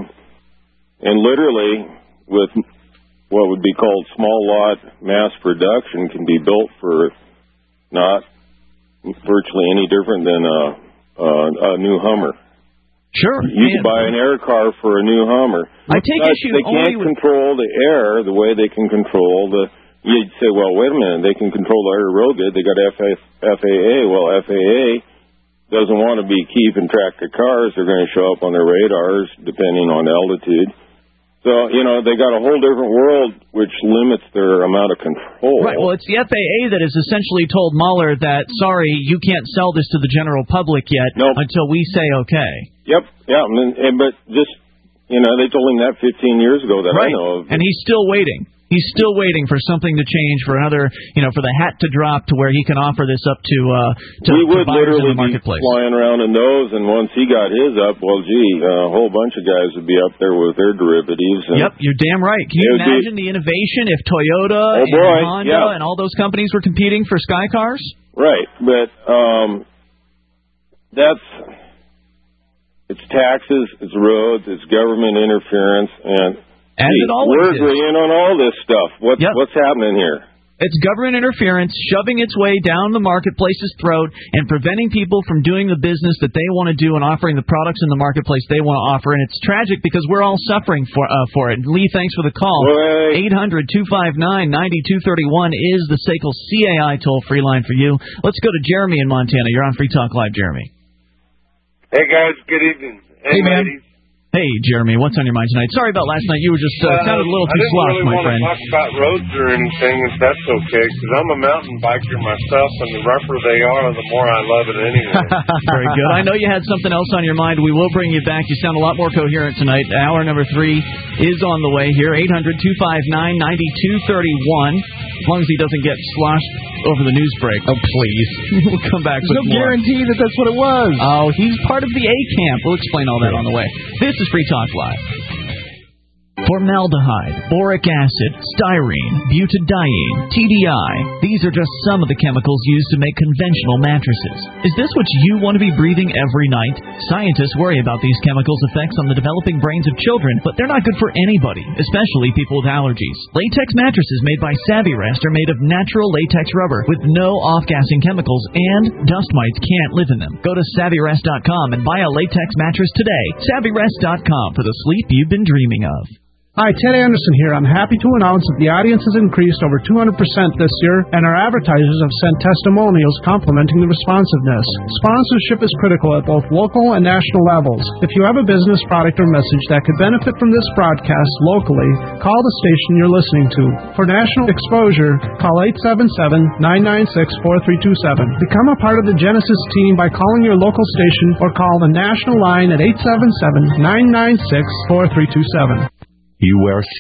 And literally, with what would be called small lot mass production, can be built for not virtually any different than a, a, a new Hummer. Sure. You can buy an air car for a new Hummer. I take but issue They can't only with... control the air the way they can control the... You'd say, well, wait a minute, they can control the air real good. They got F A A. Well, F A A doesn't want to be keeping track of cars. They're going to show up on their radars depending on altitude. So, you know, they got a whole different world which limits their amount of control. Right, well, it's the F A A that has essentially told Mueller that, sorry, you can't sell this to the general public yet nope. until we say okay. Yep, yeah, and, and, but just, you know, they told him that fifteen years ago that right. I know of. And he's still waiting. He's still waiting for something to change, for another, you know, for the hat to drop to where he can offer this up to uh, to, we would to buyers literally in the marketplace. Be flying around in those, and once he got his up, well, gee, uh, a whole bunch of guys would be up there with their derivatives. And yep, you're damn right. Can you imagine be, the innovation if Toyota oh and boy, Honda yeah. and all those companies were competing for Sky Cars? Right, but um, that's it's taxes, it's roads, it's government interference, and. As See, it always we're is. agreeing on all this stuff. What's, yep. what's happening here? It's government interference shoving its way down the marketplace's throat and preventing people from doing the business that they want to do and offering the products in the marketplace they want to offer. And it's tragic because we're all suffering for uh, for it. Lee, thanks for the call. eight hundred two five nine nine two three one is the S A C L C A I toll-free line for you. Let's go to Jeremy in Montana. You're on Free Talk Live, Jeremy. Hey, guys. Good evening. Hey, hey man. ladies. Hey, Jeremy, what's on your mind tonight? Sorry about last night. You were just uh, sounded a little too slosh, really my friend. I didn't really want to talk about roads or anything, if that's okay, because I'm a mountain biker myself, and the rougher they are, the more I love it anyway. Very good. I know you had something else on your mind. We will bring you back. You sound a lot more coherent tonight. Hour number three is on the way here. eight hundred two five nine nine two three one. As long as he doesn't get sloshed over the news break. Oh, please. We'll come back There's with no more. guarantee that that's what it was. Oh, he's part of the A camp. We'll explain all that on the way. This is Free Talk Live. Formaldehyde, boric acid, styrene, butadiene, T D I. These are just some of the chemicals used to make conventional mattresses. Is this what you want to be breathing every night? Scientists worry about these chemicals' effects on the developing brains of children, but they're not good for anybody, especially people with allergies. Latex mattresses made by Savvyrest are made of natural latex rubber with no off-gassing chemicals, and dust mites can't live in them. Go to Savvyrest dot com and buy a latex mattress today. Savvyrest dot com for the sleep you've been dreaming of. Hi, Ted Anderson here. I'm happy to announce that the audience has increased over two hundred percent this year, and our advertisers have sent testimonials complimenting the responsiveness. Sponsorship is critical at both local and national levels. If you have a business, product, or message that could benefit from this broadcast locally, call the station you're listening to. For national exposure, call eight seven seven, nine nine six, four three two seven. Become a part of the Genesis team by calling your local station or call the national line at eight seven seven, nine nine six, four three two seven. You wear